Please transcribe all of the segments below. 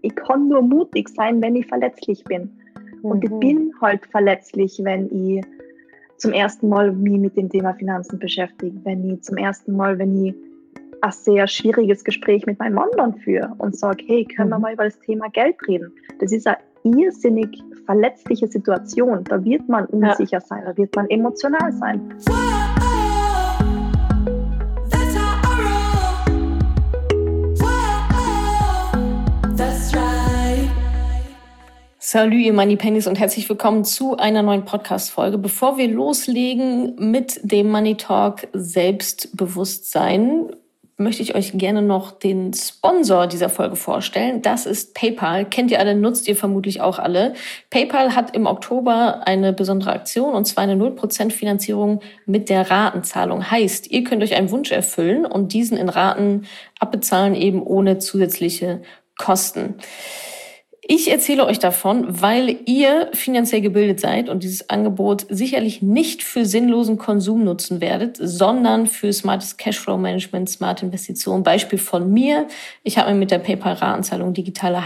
ich kann nur mutig sein, wenn ich verletzlich bin. Und ich bin halt verletzlich, wenn ich zum ersten Mal mich mit dem Thema Finanzen beschäftige, wenn ich ein sehr schwieriges Gespräch mit meinem Mann dann führe und sage, hey, können wir mal über das Thema Geld reden? Das ist eine irrsinnig verletzliche Situation. Da wird man unsicher sein, da wird man emotional sein. Salut, ihr Moneypennies und herzlich willkommen zu einer neuen Podcast-Folge. Bevor wir loslegen mit dem Money Talk Selbstbewusstsein, möchte ich euch gerne noch den Sponsor dieser Folge vorstellen. Das ist PayPal. Kennt ihr alle, nutzt ihr vermutlich auch alle. PayPal hat im Oktober eine besondere Aktion, und zwar eine 0% Finanzierung mit der Ratenzahlung. Heißt, ihr könnt euch einen Wunsch erfüllen und diesen in Raten abbezahlen, eben ohne zusätzliche Kosten. Ich erzähle euch davon, weil ihr finanziell gebildet seid und dieses Angebot sicherlich nicht für sinnlosen Konsum nutzen werdet, sondern für smartes Cashflow-Management, smarte Investitionen. Beispiel von mir. Ich habe mir mit der PayPal-Ratenzahlung digitale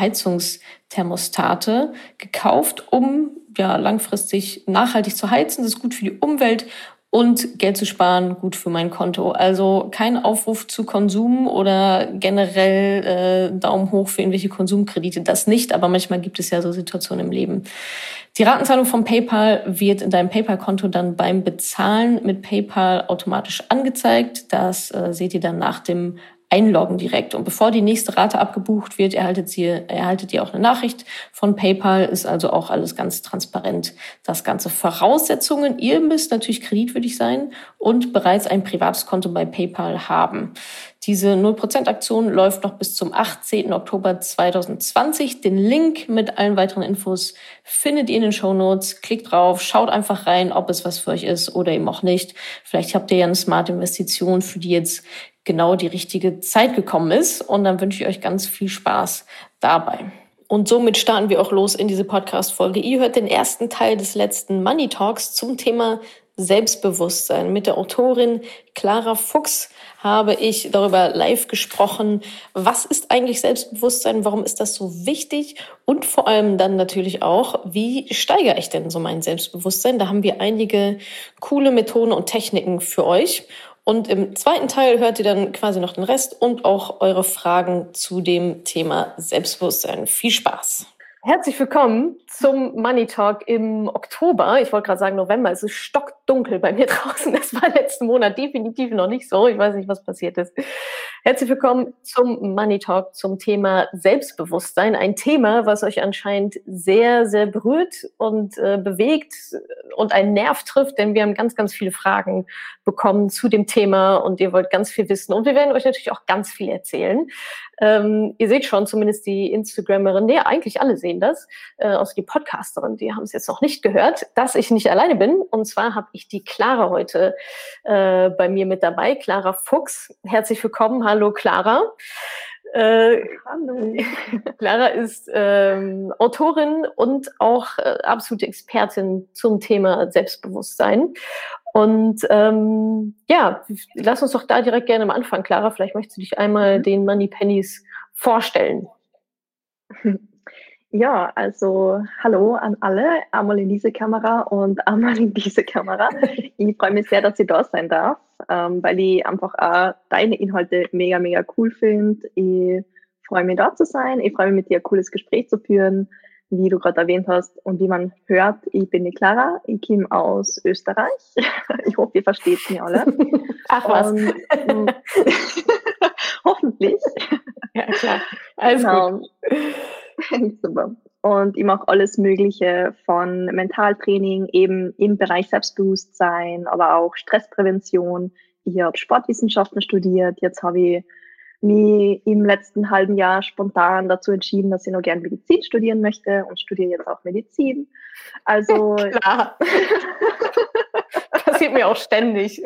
Heizungsthermostate gekauft, um langfristig nachhaltig zu heizen. Das ist gut für die Umwelt und Geld zu sparen, gut für mein Konto. Also kein Aufruf zu Konsum oder generell Daumen hoch für irgendwelche Konsumkredite. Das nicht, aber manchmal gibt es ja so Situationen im Leben. Die Ratenzahlung von PayPal wird in deinem PayPal-Konto dann beim Bezahlen mit PayPal automatisch angezeigt. Das seht ihr dann nach dem Einloggen direkt. Und bevor die nächste Rate abgebucht wird, erhaltet ihr auch eine Nachricht von PayPal. Ist also auch alles ganz transparent. Das Ganze Voraussetzungen. Ihr müsst natürlich kreditwürdig sein und bereits ein privates Konto bei PayPal haben. Diese 0% Aktion läuft noch bis zum 18. Oktober 2020. Den Link mit allen weiteren Infos findet ihr in den Shownotes. Klickt drauf, schaut einfach rein, ob es was für euch ist oder eben auch nicht. Vielleicht habt ihr ja eine smarte Investition, für die jetzt genau die richtige Zeit gekommen ist. Und dann wünsche ich euch ganz viel Spaß dabei. Und somit starten wir auch los in diese Podcast-Folge. Ihr hört den ersten Teil des letzten Money Talks zum Thema Selbstbewusstsein. Mit der Autorin Clara Fuchs habe ich darüber live gesprochen. Was ist eigentlich Selbstbewusstsein? Warum ist das so wichtig? Und vor allem dann natürlich auch, wie steigere ich denn so mein Selbstbewusstsein? Da haben wir einige coole Methoden und Techniken für euch. Und im zweiten Teil hört ihr dann quasi noch den Rest und auch eure Fragen zu dem Thema Selbstbewusstsein. Viel Spaß! Herzlich willkommen zum Money Talk im Oktober. Ich wollte gerade sagen November. Es ist stockdunkel bei mir draußen. Das war letzten Monat definitiv noch nicht so. Ich weiß nicht, was passiert ist. Herzlich willkommen zum Money Talk zum Thema Selbstbewusstsein. Ein Thema, was euch anscheinend sehr, sehr berührt und bewegt und einen Nerv trifft, denn wir haben ganz, ganz viele Fragen bekommen zu dem Thema und ihr wollt ganz viel wissen. Und wir werden euch natürlich auch ganz viel erzählen. Ihr seht schon, zumindest die Instagramerin, eigentlich alle sehen das, außer die Podcasterin, die haben es jetzt noch nicht gehört, dass ich nicht alleine bin. Und zwar habe ich die Clara heute bei mir mit dabei, Clara Fuchs. Herzlich willkommen. Hallo Clara. Hallo. Clara ist Autorin und auch absolute Expertin zum Thema Selbstbewusstsein. Und lass uns doch da direkt gerne am Anfang, Clara. Vielleicht möchtest du dich einmal den Moneypennies vorstellen. Ja, also hallo an alle, einmal in diese Kamera und einmal in diese Kamera. Ich freue mich sehr, dass ich da sein darf, weil ich einfach auch deine Inhalte mega, mega cool finde. Ich freue mich, da zu sein. Ich freue mich, mit dir ein cooles Gespräch zu führen, wie du gerade erwähnt hast. Und wie man hört, ich bin die Clara, ich komme aus Österreich. Ich hoffe, ihr versteht mich alle. Ach was. Hoffentlich. Ja, klar. Alles gut. Super. Und ich mache alles Mögliche von Mentaltraining, eben im Bereich Selbstbewusstsein, aber auch Stressprävention. Ich habe Sportwissenschaften studiert. Jetzt habe ich mich im letzten halben Jahr spontan dazu entschieden, dass ich noch gerne Medizin studieren möchte und studiere jetzt auch Medizin. Also klar. Passiert mir auch ständig.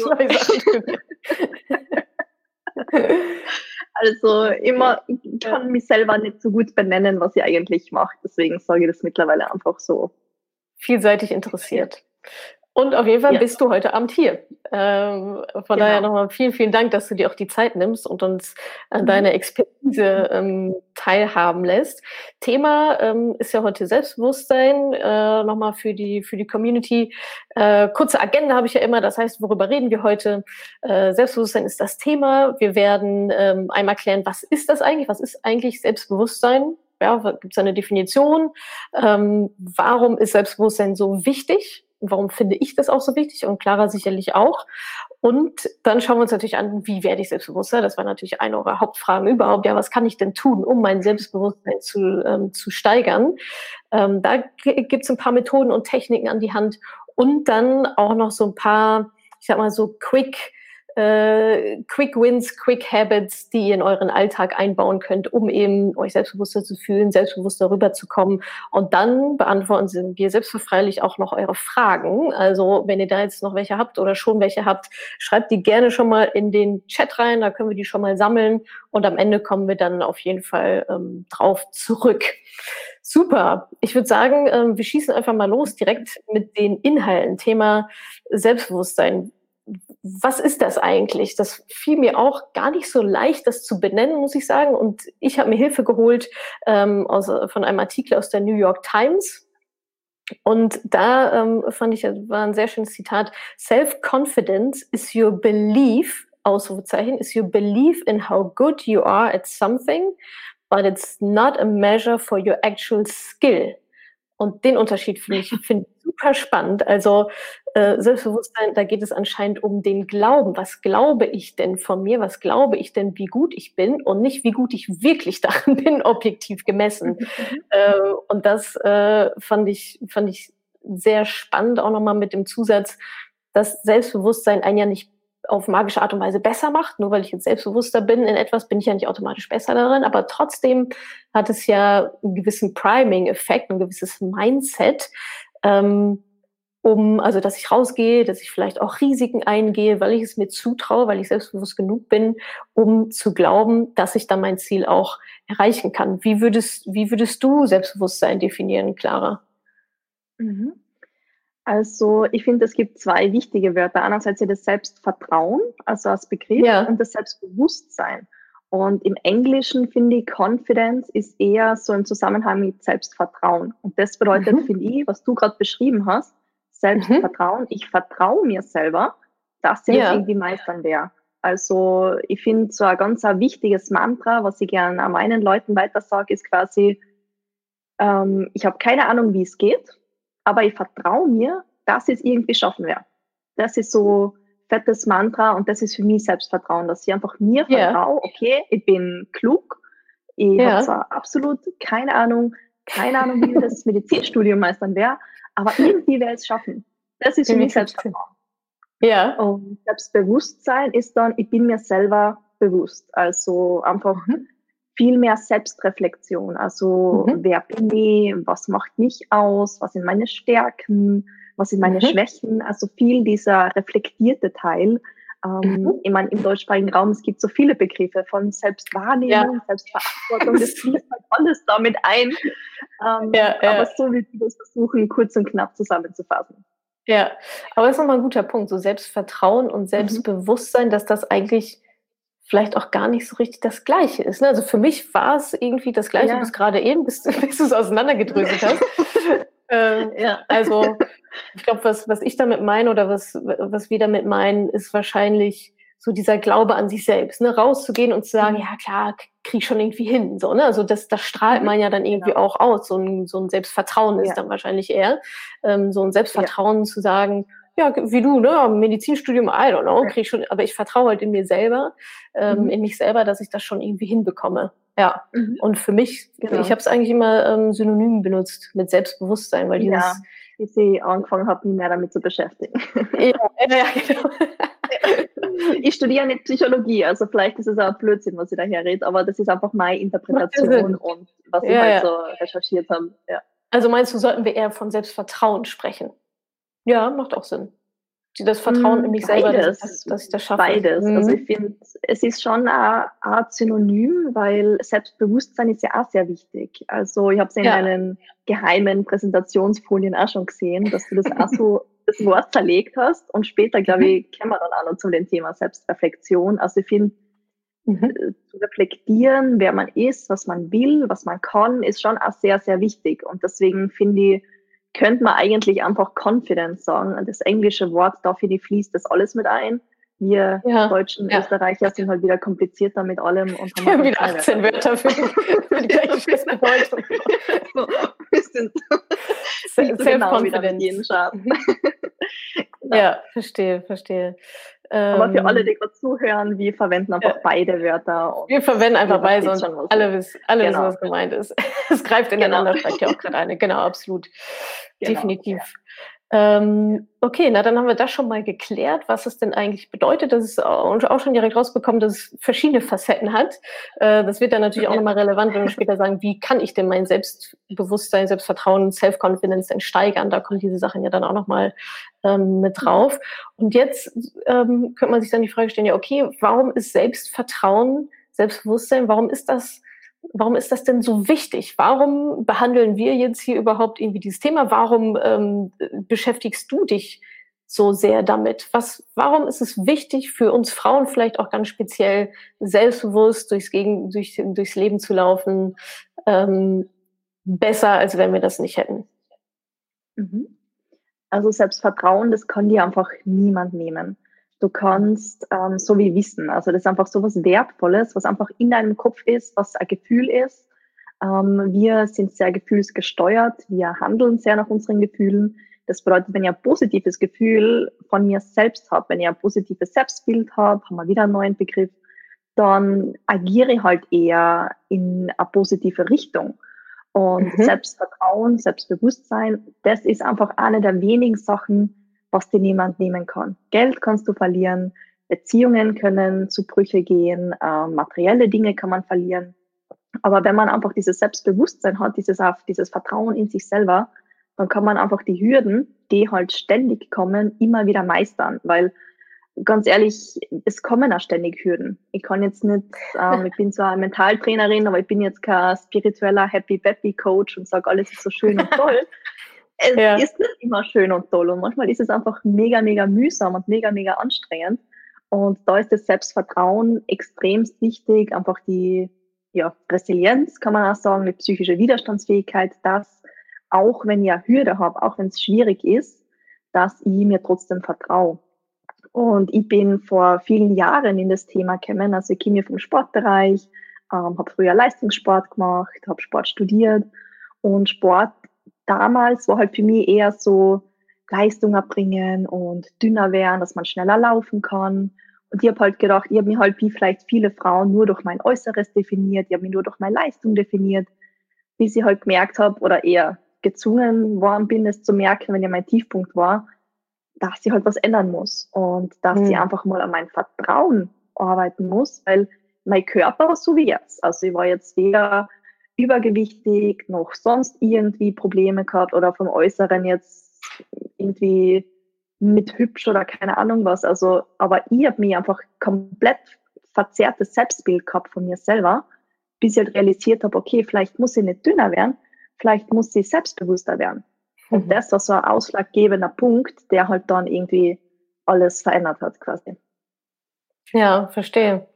Also immer, ich kann mich selber nicht so gut benennen, was ich eigentlich mache. Deswegen sage ich das mittlerweile einfach so. Vielseitig interessiert. Und auf jeden Fall Ja. bist du heute Abend hier. Von daher nochmal vielen, vielen Dank, dass du dir auch die Zeit nimmst und uns an deiner Expertise teilhaben lässt. Thema ist ja heute Selbstbewusstsein, nochmal für die Community. Kurze Agenda habe ich ja immer, das heißt, worüber reden wir heute? Selbstbewusstsein ist das Thema. Wir werden einmal klären, was ist das eigentlich? Was ist eigentlich Selbstbewusstsein? Ja, gibt es eine Definition? Warum ist Selbstbewusstsein so wichtig? Warum finde ich das auch so wichtig? Und Clara sicherlich auch. Und dann schauen wir uns natürlich an, wie werde ich selbstbewusster? Das war natürlich eine eurer Hauptfragen überhaupt. Ja, was kann ich denn tun, um mein Selbstbewusstsein zu steigern? Da gibt es ein paar Methoden und Techniken an die Hand. Und dann auch noch so ein paar, ich sag mal so Quick Wins, Quick Habits, die ihr in euren Alltag einbauen könnt, um eben euch selbstbewusster zu fühlen, selbstbewusster rüberzukommen. Und dann beantworten wir selbstverfreilich auch noch eure Fragen. Also wenn ihr da jetzt noch welche habt oder schon welche habt, schreibt die gerne schon mal in den Chat rein, da können wir die schon mal sammeln. Und am Ende kommen wir dann auf jeden Fall drauf zurück. Super. Ich würde sagen, wir schießen einfach mal los direkt mit den Inhalten. Thema Selbstbewusstsein. Was ist das eigentlich? Das fiel mir auch gar nicht so leicht, das zu benennen, muss ich sagen. Und ich habe mir Hilfe geholt von einem Artikel aus der New York Times. Und da fand ich, war ein sehr schönes Zitat. Self-confidence is your belief, Ausrufezeichen, is your belief in how good you are at something, but it's not a measure for your actual skill. Und den Unterschied finde ich super spannend. Also Selbstbewusstsein, da geht es anscheinend um den Glauben. Was glaube ich denn von mir? Was glaube ich denn, wie gut ich bin? Und nicht, wie gut ich wirklich darin bin, objektiv gemessen. Und das fand ich sehr spannend, auch nochmal mit dem Zusatz, dass Selbstbewusstsein einen ja nicht auf magische Art und Weise besser macht. Nur weil ich jetzt selbstbewusster bin in etwas, bin ich ja nicht automatisch besser darin. Aber trotzdem hat es ja einen gewissen Priming-Effekt, ein gewisses Mindset, also dass ich rausgehe, dass ich vielleicht auch Risiken eingehe, weil ich es mir zutraue, weil ich selbstbewusst genug bin, um zu glauben, dass ich dann mein Ziel auch erreichen kann. Wie würdest du Selbstbewusstsein definieren, Clara? Also ich finde, es gibt zwei wichtige Wörter. Einerseits das Selbstvertrauen, also als Begriff, und das Selbstbewusstsein. Und im Englischen finde ich, Confidence ist eher so im Zusammenhang mit Selbstvertrauen. Und das bedeutet, finde ich, was du gerade beschrieben hast, Selbstvertrauen. Ich vertraue mir selber, dass ich das irgendwie meistern werde. Also ich finde, so ein ganz wichtiges Mantra, was ich gerne an meinen Leuten weitersage, ist quasi, ich habe keine Ahnung, wie es geht, aber ich vertraue mir, dass ich es irgendwie schaffen werde. Das ist so fettes Mantra und das ist für mich Selbstvertrauen, dass ich einfach mir vertraue, okay, ich bin klug, ich habe zwar absolut keine Ahnung, wie ich das Medizinstudium meistern werde, aber irgendwie werde ich es schaffen. Das ist für mich Selbstvertrauen. Ja. Und Selbstbewusstsein ist dann, ich bin mir selber bewusst, also einfach viel mehr Selbstreflexion, also wer bin ich, was macht mich aus, was sind meine Stärken, was sind meine Schwächen, also viel dieser reflektierte Teil. Ich meine, im deutschsprachigen Raum, es gibt so viele Begriffe von Selbstwahrnehmung, Selbstverantwortung, das fließt halt alles damit ein. Aber so wie wir das versuchen, kurz und knapp zusammenzufassen. Ja, aber das ist nochmal ein guter Punkt, so Selbstvertrauen und Selbstbewusstsein, dass das eigentlich vielleicht auch gar nicht so richtig das Gleiche ist. Ne? Also für mich war es irgendwie das Gleiche bis gerade eben, bis du es auseinandergedröselt hast. Also ich glaube, was ich damit meine oder was wir damit meinen, ist wahrscheinlich so dieser Glaube an sich selbst, ne? Rauszugehen und zu sagen, ja klar, krieg ich schon irgendwie hin. So, ne? Also das strahlt man ja dann irgendwie auch aus. So ein Selbstvertrauen ist dann wahrscheinlich eher. So ein Selbstvertrauen zu sagen, ja, wie du, ne, Medizinstudium, I don't know, krieg ich schon, aber ich vertraue halt in mir selber, in mich selber, dass ich das schon irgendwie hinbekomme. Ja. Und für mich, ich habe es eigentlich immer synonym benutzt mit Selbstbewusstsein, weil dieses bis ich angefangen habe, mich mehr damit zu beschäftigen. Genau. Ich studiere nicht Psychologie, also vielleicht ist es auch Blödsinn, was ich daher rede, aber das ist einfach meine Interpretation und was ich halt so recherchiert habe. Ja. Also meinst du, sollten wir eher von Selbstvertrauen sprechen? Ja, macht auch Sinn. Das Vertrauen in mich selber, dass ich das schaffe. Beides. Also ich finde, es ist schon eine Art Synonym, weil Selbstbewusstsein ist ja auch sehr wichtig. Also ich habe es in deinen geheimen Präsentationsfolien auch schon gesehen, dass du das auch so das Wort zerlegt hast. Und später, glaube ich, kommen wir dann auch noch zu dem Thema Selbstreflexion. Also ich finde, zu reflektieren, wer man ist, was man will, was man kann, ist schon auch sehr, sehr wichtig. Und deswegen finde ich, könnte man eigentlich einfach Confidence sagen. Das englische Wort, da finde ich, fließt das alles mit ein. Wir Deutschen, Österreicher sind halt wieder komplizierter mit allem und haben halt wieder 18 Wörter für die gleiche Bedeutung. Wir sind Self-Confidence. Ja, verstehe. Aber für alle, die gerade zuhören, wir verwenden einfach beide Wörter. Wir verwenden einfach beide und alle wissen, was gemeint ist. Es greift ineinander, schreibt ja auch gerade eine. Genau, absolut. Definitiv. Okay, na dann haben wir das schon mal geklärt, was es denn eigentlich bedeutet. Das ist auch schon direkt rausbekommen, dass es verschiedene Facetten hat. Das wird dann natürlich auch nochmal relevant, wenn wir später sagen, wie kann ich denn mein Selbstbewusstsein, Selbstvertrauen, Self-Confidence denn steigern? Da kommen diese Sachen ja dann auch nochmal mit drauf. Und jetzt könnte man sich dann die Frage stellen, ja okay, warum ist Selbstvertrauen, Selbstbewusstsein, warum ist das denn so wichtig? Warum behandeln wir jetzt hier überhaupt irgendwie dieses Thema? Warum beschäftigst du dich so sehr damit? Warum ist es wichtig für uns Frauen vielleicht auch ganz speziell selbstbewusst durchs Leben zu laufen, besser, als wenn wir das nicht hätten? Also Selbstvertrauen, das kann dir einfach niemand nehmen. Du kannst so wie Wissen, also das ist einfach so was Wertvolles, was einfach in deinem Kopf ist, was ein Gefühl ist. Wir sind sehr gefühlsgesteuert, wir handeln sehr nach unseren Gefühlen. Das bedeutet, wenn ich ein positives Gefühl von mir selbst habe, wenn ich ein positives Selbstbild habe, haben wir wieder einen neuen Begriff, dann agiere ich halt eher in eine positive Richtung. Und Selbstvertrauen, Selbstbewusstsein, das ist einfach eine der wenigen Sachen, was dir niemand nehmen kann. Geld kannst du verlieren, Beziehungen können zu Brüche gehen, materielle Dinge kann man verlieren. Aber wenn man einfach dieses Selbstbewusstsein hat, dieses Vertrauen in sich selber, dann kann man einfach die Hürden, die halt ständig kommen, immer wieder meistern. Weil, ganz ehrlich, es kommen auch ständig Hürden. Ich kann jetzt nicht, ich bin zwar eine Mentaltrainerin, aber ich bin jetzt kein spiritueller Happy-Peppy-Coach und sage, alles ist so schön und toll. Es ist nicht immer schön und toll und manchmal ist es einfach mega, mega mühsam und mega, mega anstrengend. Und da ist das Selbstvertrauen extremst wichtig, einfach die Resilienz, kann man auch sagen, die psychische Widerstandsfähigkeit, dass auch wenn ich eine Hürde habe, auch wenn es schwierig ist, dass ich mir trotzdem vertraue. Und ich bin vor vielen Jahren in das Thema gekommen, also ich komme vom Sportbereich, habe früher Leistungssport gemacht, habe Sport studiert und Sport damals war halt für mich eher so Leistung erbringen und dünner werden, dass man schneller laufen kann. Und ich habe halt gedacht, ich habe mich halt wie vielleicht viele Frauen nur durch mein Äußeres definiert, ich habe mich nur durch meine Leistung definiert, bis ich halt gemerkt habe oder eher gezwungen worden bin, es zu merken, wenn ja mein Tiefpunkt war, dass ich halt was ändern muss und dass ich einfach mal an mein Vertrauen arbeiten muss, weil mein Körper war so wie jetzt. Also ich war jetzt weder übergewichtig, noch sonst irgendwie Probleme gehabt oder vom Äußeren jetzt irgendwie mit hübsch oder keine Ahnung was. Also, aber ich habe mir einfach komplett verzerrtes Selbstbild gehabt von mir selber, bis ich halt realisiert habe, okay, vielleicht muss ich nicht dünner werden, vielleicht muss ich selbstbewusster werden. Und das war so ein ausschlaggebender Punkt, der halt dann irgendwie alles verändert hat quasi. Ja, verstehe.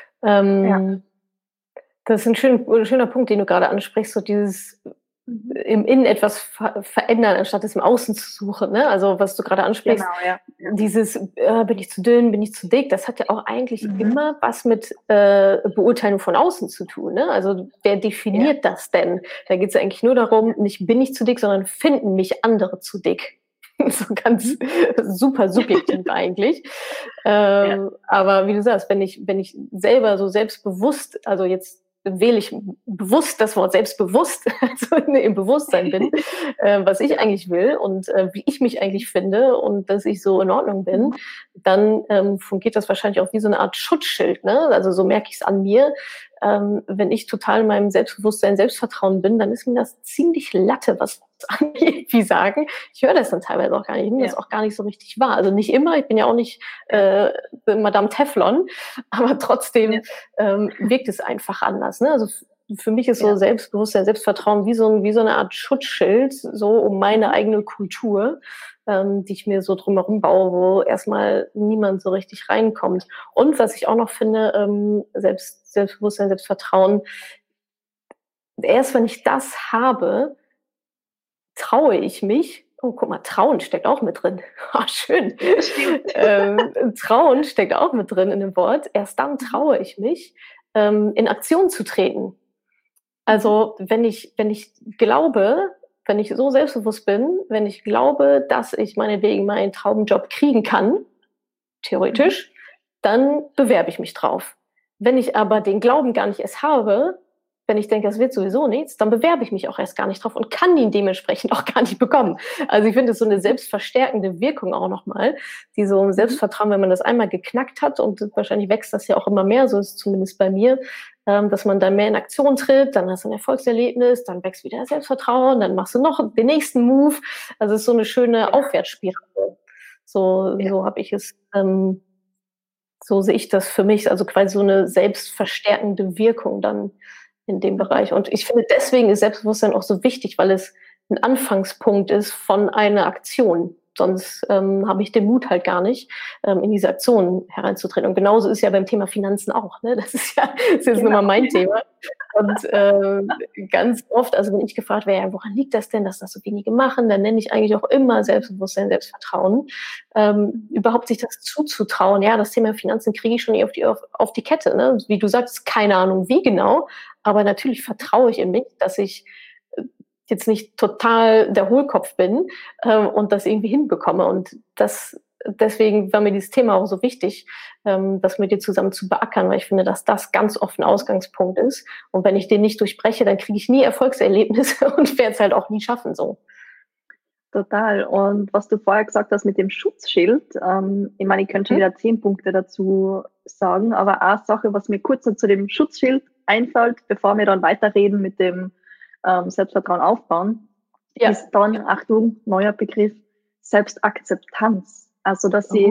Das ist ein schöner Punkt, den du gerade ansprichst, so dieses im Innen etwas verändern, anstatt es im Außen zu suchen. Ne? Also was du gerade ansprichst, dieses bin ich zu dünn, bin ich zu dick, das hat ja auch eigentlich immer was mit Beurteilung von außen zu tun. Ne? Also wer definiert das denn? Da geht es ja eigentlich nur darum, nicht bin ich zu dick, sondern finden mich andere zu dick. So ganz super subjektiv eigentlich. Aber wie du sagst, wenn ich selber so selbstbewusst, also jetzt wähle ich bewusst das Wort selbstbewusst, also im Bewusstsein bin, was ich eigentlich will und wie ich mich eigentlich finde und dass ich so in Ordnung bin, dann fungiert das wahrscheinlich auch wie so eine Art Schutzschild. Ne? Also so merke ich es an mir. Wenn ich total in meinem Selbstbewusstsein, Selbstvertrauen bin, dann ist mir das ziemlich Latte, was andere irgendwie sagen. Ich höre das dann teilweise auch gar nicht, ich nehme das auch gar nicht so richtig wahr. Also nicht immer, ich bin ja auch nicht Madame Teflon, aber trotzdem wirkt es einfach anders. Ne? Also für mich ist so Selbstbewusstsein, Selbstvertrauen wie so eine Art Schutzschild, so um meine eigene Kultur, die ich mir so drumherum baue, wo erstmal niemand so richtig reinkommt. Und was ich auch noch finde, Selbstbewusstsein, Selbstvertrauen, erst wenn ich das habe, traue ich mich. Oh, guck mal, Trauen steckt auch mit drin. Schön. Trauen steckt auch mit drin in dem Wort. Erst dann traue ich mich, in Aktion zu treten. Also wenn ich glaube, wenn ich so selbstbewusst bin, wenn ich glaube, dass ich meinetwegen meinen Traumjob kriegen kann, theoretisch, dann bewerbe ich mich drauf. Wenn ich aber den Glauben gar nicht erst habe, wenn ich denke, das wird sowieso nichts, dann bewerbe ich mich auch erst gar nicht drauf und kann ihn dementsprechend auch gar nicht bekommen. Also ich finde, das ist so eine selbstverstärkende Wirkung auch nochmal, die so ein Selbstvertrauen, wenn man das einmal geknackt hat, und wahrscheinlich wächst das ja auch immer mehr, so ist es zumindest bei mir, dass man dann mehr in Aktion tritt, dann hast du ein Erfolgserlebnis, dann wächst wieder das Selbstvertrauen, dann machst du noch den nächsten Move. Also es ist so eine schöne Aufwärtsspirale. So habe ich es, so sehe ich das für mich, also quasi so eine selbstverstärkende Wirkung dann in dem Bereich. Und ich finde, deswegen ist Selbstbewusstsein auch so wichtig, weil es ein Anfangspunkt ist von einer Aktion. Sonst habe ich den Mut halt gar nicht, in diese Aktion hereinzutreten. Und genauso ist ja beim Thema Finanzen auch. Ne? Das ist jetzt nun mal mein Thema. Und ganz oft, also wenn ich gefragt werde, ja, woran liegt das denn, dass das so wenige machen, dann nenne ich eigentlich auch immer Selbstbewusstsein, Selbstvertrauen. Überhaupt sich das zuzutrauen, ja, das Thema Finanzen kriege ich schon auf die Kette. Ne? Wie du sagst, keine Ahnung wie genau, aber natürlich vertraue ich in mich, dass ich jetzt nicht total der Hohlkopf bin und das irgendwie hinbekomme. Und deswegen war mir dieses Thema auch so wichtig, das mit dir zusammen zu beackern, weil ich finde, dass das ganz oft ein Ausgangspunkt ist. Und wenn ich den nicht durchbreche, dann kriege ich nie Erfolgserlebnisse und werde es halt auch nie schaffen so. Total. Und was du vorher gesagt hast mit dem Schutzschild, ich meine, ich könnte schon wieder 10 Punkte dazu sagen, aber eine Sache, was mir kurz noch zu dem Schutzschild einfällt, bevor wir dann weiterreden mit dem Selbstvertrauen aufbauen, ist dann, Achtung, neuer Begriff, Selbstakzeptanz. Also, dass ich,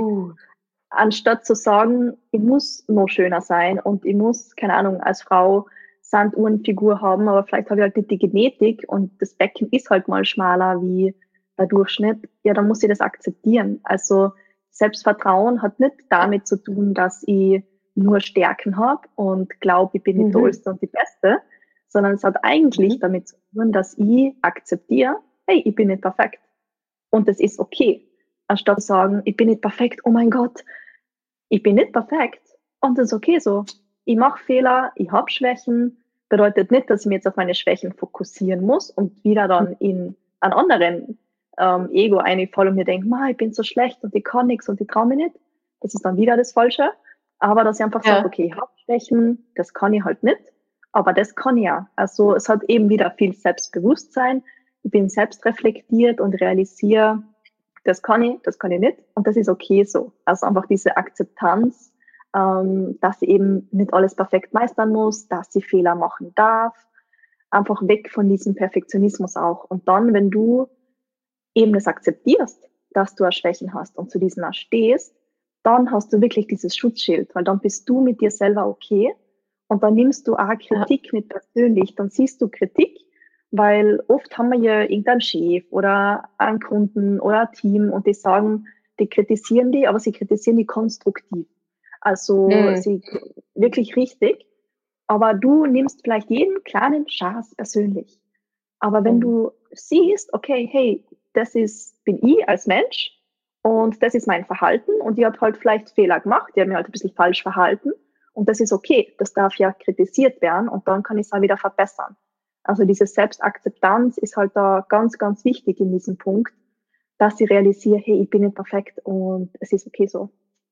anstatt zu sagen, ich muss noch schöner sein und ich muss, keine Ahnung, als Frau Sanduhrenfigur haben, aber vielleicht habe ich halt nicht die Genetik und das Becken ist halt mal schmaler wie der Durchschnitt, ja, dann muss ich das akzeptieren. Also Selbstvertrauen hat nicht damit zu tun, dass ich nur Stärken habe und glaube, ich bin die Tollste und die Beste, sondern es hat eigentlich damit zu tun, dass ich akzeptiere, hey, ich bin nicht perfekt und das ist okay. Anstatt zu sagen, ich bin nicht perfekt, oh mein Gott, ich bin nicht perfekt und das ist okay so. Ich mache Fehler, ich habe Schwächen, bedeutet nicht, dass ich mich jetzt auf meine Schwächen fokussieren muss und wieder dann in einen anderen Ego einfalle und mir denke, ich bin so schlecht und ich kann nichts und ich traue mich nicht. Das ist dann wieder das Falsche. Aber dass ich einfach sage, okay, ich habe Schwächen, das kann ich halt nicht, aber das kann ich ja. Also es hat eben wieder viel Selbstbewusstsein. Ich bin selbst reflektiert und realisiere, das kann ich nicht und das ist okay so. Also einfach diese Akzeptanz, dass ich eben nicht alles perfekt meistern muss, dass ich Fehler machen darf. Einfach weg von diesem Perfektionismus auch. Und dann, wenn du eben das akzeptierst, dass du auch Schwächen hast und zu diesen auch stehst, dann hast du wirklich dieses Schutzschild, weil dann bist du mit dir selber okay und dann nimmst du auch Kritik mit persönlich. Dann siehst du Kritik, weil oft haben wir ja irgendeinen Chef oder einen Kunden oder ein Team und die sagen, die kritisieren die, aber sie kritisieren die konstruktiv. Also sie wirklich richtig. Aber du nimmst vielleicht jeden kleinen Schaß persönlich. Aber wenn du siehst, okay, hey, bin ich als Mensch und das ist mein Verhalten und ich habe halt vielleicht Fehler gemacht, ich habe mich halt ein bisschen falsch verhalten und das ist okay, das darf ja kritisiert werden und dann kann ich es auch wieder verbessern. Also diese Selbstakzeptanz ist halt da ganz, ganz wichtig in diesem Punkt, dass ich realisiere, hey, ich bin nicht perfekt und es ist okay so.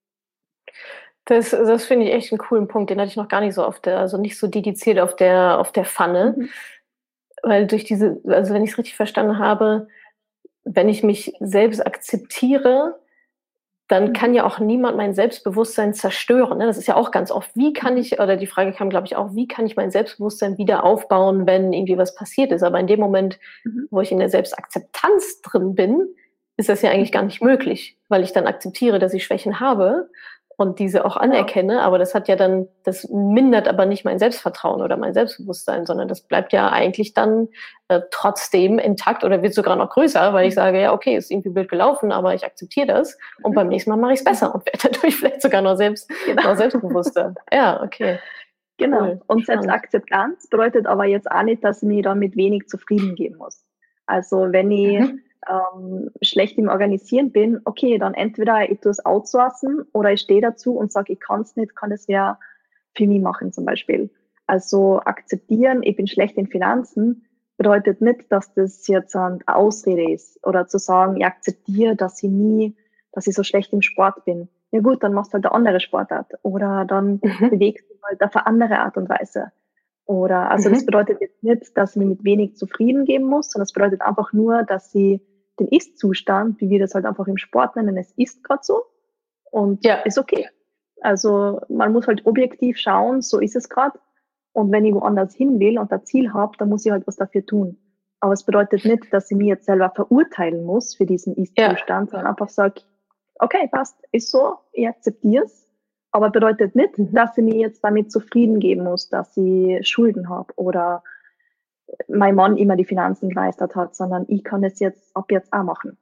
Das finde ich echt einen coolen Punkt, den hatte ich noch gar nicht so also nicht so dediziert auf der Pfanne, weil also wenn ich es richtig verstanden habe, wenn ich mich selbst akzeptiere, dann kann ja auch niemand mein Selbstbewusstsein zerstören. Ne? Das ist ja auch ganz oft, oder die Frage kam, glaube ich, auch, wie kann ich mein Selbstbewusstsein wieder aufbauen, wenn irgendwie was passiert ist? Aber in dem Moment, wo ich in der Selbstakzeptanz drin bin, ist das ja eigentlich gar nicht möglich, weil ich dann akzeptiere, dass ich Schwächen habe und diese auch anerkenne, aber das mindert aber nicht mein Selbstvertrauen oder mein Selbstbewusstsein, sondern das bleibt ja eigentlich dann trotzdem intakt oder wird sogar noch größer, weil ich sage, ja, okay, ist irgendwie blöd gelaufen, aber ich akzeptiere das und beim nächsten Mal mache ich es besser und werde dadurch vielleicht sogar noch selbstbewusster. Ja, okay. Genau. Cool. Und Spannend. Selbstakzeptanz bedeutet aber jetzt auch nicht, dass ich mich da mit wenig zufrieden geben muss. Also wenn ich schlecht im Organisieren bin, okay, dann entweder ich tue es outsourcen oder ich stehe dazu und sage, ich kann es nicht, kann es ja für mich machen zum Beispiel. Also akzeptieren, ich bin schlecht in Finanzen, bedeutet nicht, dass das jetzt eine Ausrede ist. Oder zu sagen, ich akzeptiere, dass ich so schlecht im Sport bin. Ja gut, dann machst du halt eine andere Sportart. Oder dann bewegst du halt auf eine andere Art und Weise. Oder, also das bedeutet jetzt nicht, dass ich mich mit wenig zufrieden geben muss, sondern es bedeutet einfach nur, dass sie den Ist-Zustand, wie wir das halt einfach im Sport nennen, es ist gerade so und ist okay. Also man muss halt objektiv schauen, so ist es gerade. Und wenn ich woanders hin will und ein Ziel habe, dann muss ich halt was dafür tun. Aber es bedeutet nicht, dass ich mich jetzt selber verurteilen muss für diesen Ist-Zustand, sondern einfach sage, okay, passt, ist so, ich akzeptiere es. Aber bedeutet nicht, dass ich mich jetzt damit zufrieden geben muss, dass ich Schulden habe oder mein Mann immer die Finanzen gemeistert hat, sondern ich kann es jetzt ab jetzt auch machen.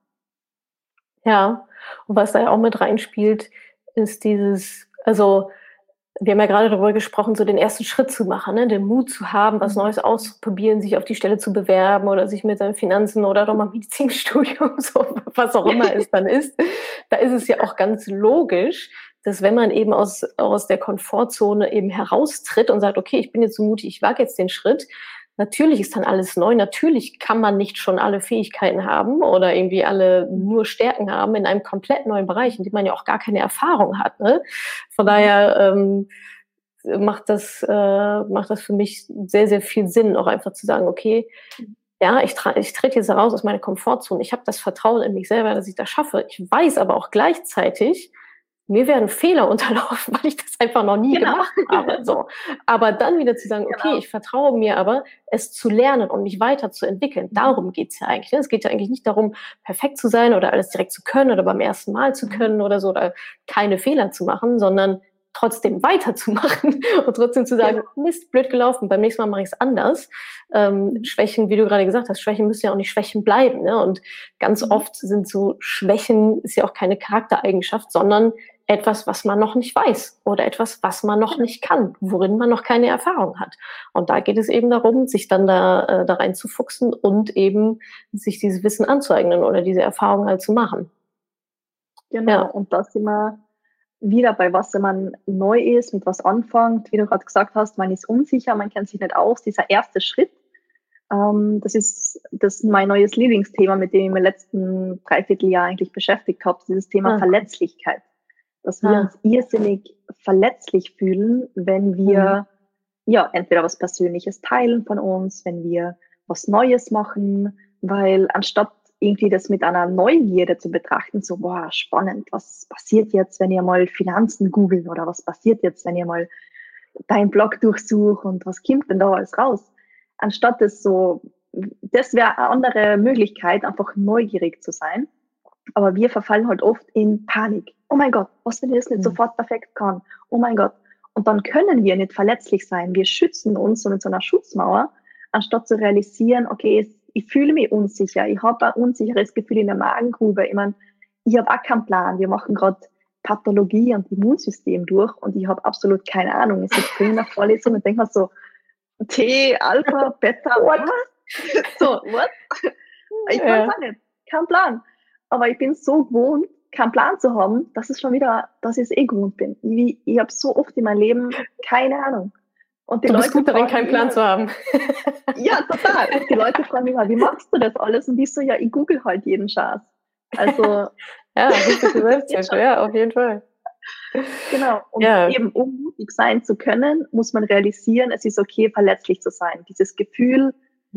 Ja, und was da ja auch mit reinspielt, ist also wir haben ja gerade darüber gesprochen, so den ersten Schritt zu machen, ne? Den Mut zu haben, was Neues auszuprobieren, sich auf die Stelle zu bewerben oder sich mit seinen Finanzen oder doch mal Medizinstudium, so was auch immer es dann ist. Da ist es ja auch ganz logisch, dass wenn man eben aus der Komfortzone eben heraustritt und sagt, okay, ich bin jetzt so mutig, ich wage jetzt den Schritt, natürlich ist dann alles neu. Natürlich kann man nicht schon alle Fähigkeiten haben oder irgendwie alle nur Stärken haben in einem komplett neuen Bereich, in dem man ja auch gar keine Erfahrung hat. Ne? Von daher macht das für mich sehr, sehr viel Sinn, auch einfach zu sagen, okay, ja, ich trete jetzt raus aus meiner Komfortzone. Ich habe das Vertrauen in mich selber, dass ich das schaffe. Ich weiß aber auch gleichzeitig, mir werden Fehler unterlaufen, weil ich das einfach noch nie gemacht habe. So. Aber dann wieder zu sagen, okay, ich vertraue mir aber, es zu lernen und mich weiterzuentwickeln. Darum geht's ja eigentlich. Es geht ja eigentlich nicht darum, perfekt zu sein oder alles direkt zu können oder beim ersten Mal zu können oder so oder keine Fehler zu machen, sondern trotzdem weiterzumachen und trotzdem zu sagen, Mist, blöd gelaufen, beim nächsten Mal mache ich es anders. Schwächen, wie du gerade gesagt hast, Schwächen müssen ja auch nicht Schwächen bleiben. Ne? Und ganz oft sind so Schwächen, ist ja auch keine Charaktereigenschaft, sondern etwas, was man noch nicht weiß oder etwas, was man noch nicht kann, worin man noch keine Erfahrung hat. Und da geht es eben darum, sich dann da reinzufuchsen und eben sich dieses Wissen anzueignen oder diese Erfahrung halt zu machen. Genau, und da sind wir wieder bei was, wenn man neu ist, mit was anfängt, wie du gerade gesagt hast, man ist unsicher, man kennt sich nicht aus, dieser erste Schritt, das ist mein neues Lieblingsthema, mit dem ich im letzten Dreivierteljahr eigentlich beschäftigt habe, dieses Thema Verletzlichkeit. Dass wir uns irrsinnig verletzlich fühlen, wenn wir entweder was Persönliches teilen von uns, wenn wir was Neues machen, weil anstatt irgendwie das mit einer Neugierde zu betrachten, so, boah, spannend, was passiert jetzt, wenn ihr mal Finanzen googelt oder was passiert jetzt, wenn ihr mal deinen Blog durchsucht und was kommt denn da alles raus? Anstatt das so, das wäre eine andere Möglichkeit, einfach neugierig zu sein. Aber wir verfallen halt oft in Panik. Oh mein Gott, was, wenn ich das nicht sofort perfekt kann? Oh mein Gott. Und dann können wir nicht verletzlich sein. Wir schützen uns so mit so einer Schutzmauer, anstatt zu realisieren, okay, ich fühle mich unsicher. Ich habe ein unsicheres Gefühl in der Magengrube. Ich meine, ich habe auch keinen Plan. Wir machen gerade Pathologie und Immunsystem durch und ich habe absolut keine Ahnung. Ich sitze drin in der Vorlesung und denke mir so, T, Alpha, Beta, what? So, what? Ich kann es auch nicht. Kein Plan. Aber ich bin so gewohnt, keinen Plan zu haben, dass es schon wieder, dass ich es gewohnt bin. Ich habe so oft in meinem Leben keine Ahnung. Und die du bist Leute gut darin, keinen Plan zu haben. Ja, total. Die Leute fragen mich mal, wie machst du das alles? Und ich so, ja, ich google halt jeden Schatz. Also. Ja, auf jeden Fall. Genau. Und eben, um mutig sein zu können, muss man realisieren, es ist okay, verletzlich zu sein. Dieses Gefühl,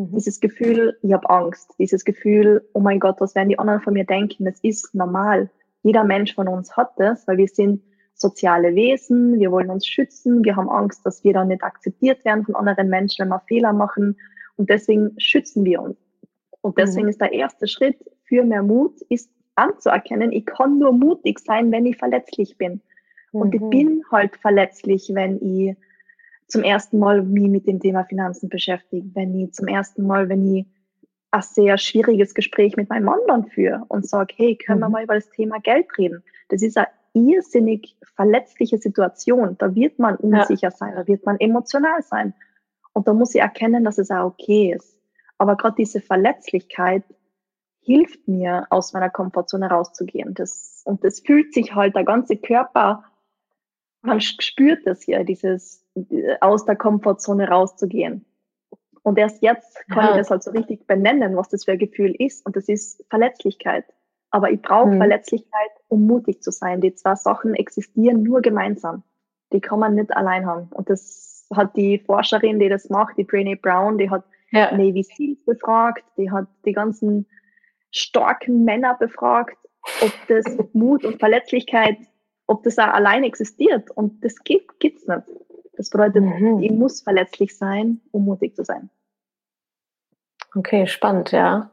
ich habe Angst, dieses Gefühl, oh mein Gott, was werden die anderen von mir denken? Das ist normal. Jeder Mensch von uns hat das, weil wir sind soziale Wesen, wir wollen uns schützen, wir haben Angst, dass wir dann nicht akzeptiert werden von anderen Menschen, wenn wir Fehler machen. Und deswegen schützen wir uns. Und deswegen ist der erste Schritt für mehr Mut, ist anzuerkennen, ich kann nur mutig sein, wenn ich verletzlich bin. Und ich bin halt verletzlich, wenn ich zum ersten Mal mich mit dem Thema Finanzen beschäftige, wenn ich ein sehr schwieriges Gespräch mit meinem Mann dann führe und sage, hey, können wir mal über das Thema Geld reden? Das ist eine irrsinnig verletzliche Situation. Da wird man unsicher sein, da wird man emotional sein. Und da muss ich erkennen, dass es auch okay ist. Aber gerade diese Verletzlichkeit hilft mir, aus meiner Komfortzone rauszugehen. Und das fühlt sich halt, der ganze Körper, man spürt das hier, dieses aus der Komfortzone rauszugehen. Und erst jetzt kann ich das halt so richtig benennen, was das für ein Gefühl ist. Und das ist Verletzlichkeit. Aber ich brauche Verletzlichkeit, um mutig zu sein. Die zwei Sachen existieren nur gemeinsam. Die kann man nicht allein haben. Und das hat die Forscherin, die das macht, die Brené Brown, die hat Navy Seals befragt, die hat die ganzen starken Männer befragt, ob das Mut und Verletzlichkeit, ob das auch allein existiert. Und das gibt's nicht. Das bedeutet, ich muss verletzlich sein, um mutig zu sein. Okay, spannend, ja.